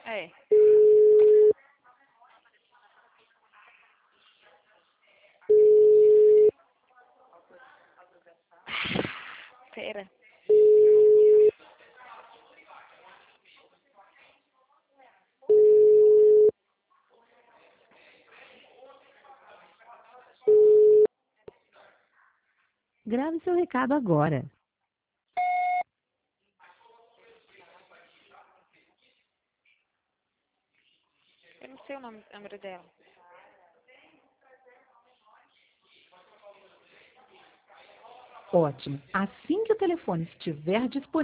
É. Pera. Grave seu recado agora. Eu não sei o número dela. Ótimo. Assim que o telefone estiver disponível,